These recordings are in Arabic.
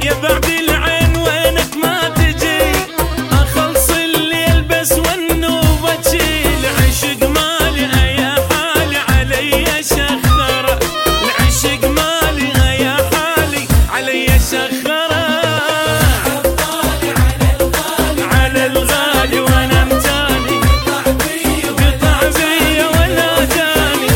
يا بعد العين وينك ما تجي، اخلص الليل بس والنوبة تشيل. العشق مالي يا حالي علي شخرة، العشق مالي يا حالي علي شخرة. على الغالي وانا متاني، قطع بيا ولا جاني.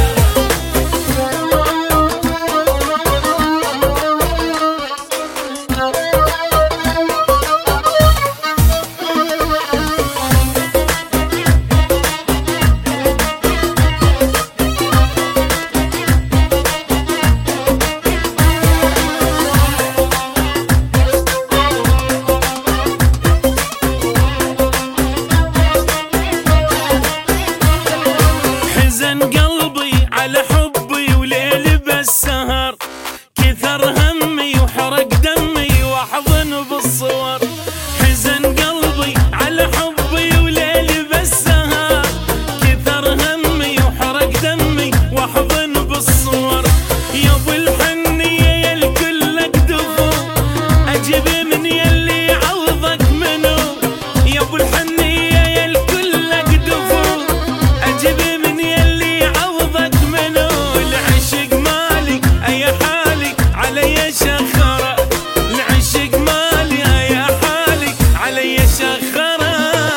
حزن قلبي على حبي وليل بالسهر، كثر همي وحرق دمي واحضن بالصور. حزن قلبي على حبي وليل بالسهر، كثر همي وحرق دمي واحضن بالصور. يا ابو الحنية يا الكل اكدفو، اجيب من يلي يعوضك منو. يا ابو الحنية يا الكل اكدفو، اجيب من يلي يعوضك منو. العشق مالي يا حالي علي شخرة، العشق مالي يا حالي علي شخرة.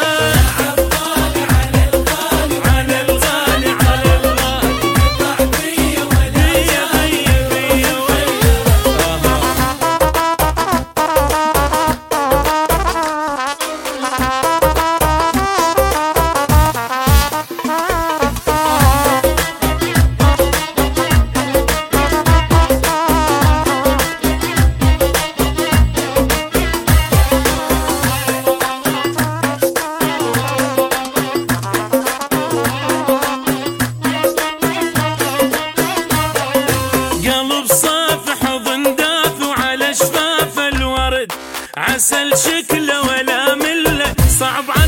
على الغالي على الغالي قطع بيا ولا بيا قلب صافح حضن دافع على شفاف الورد، عسل شكله ولا مله صعب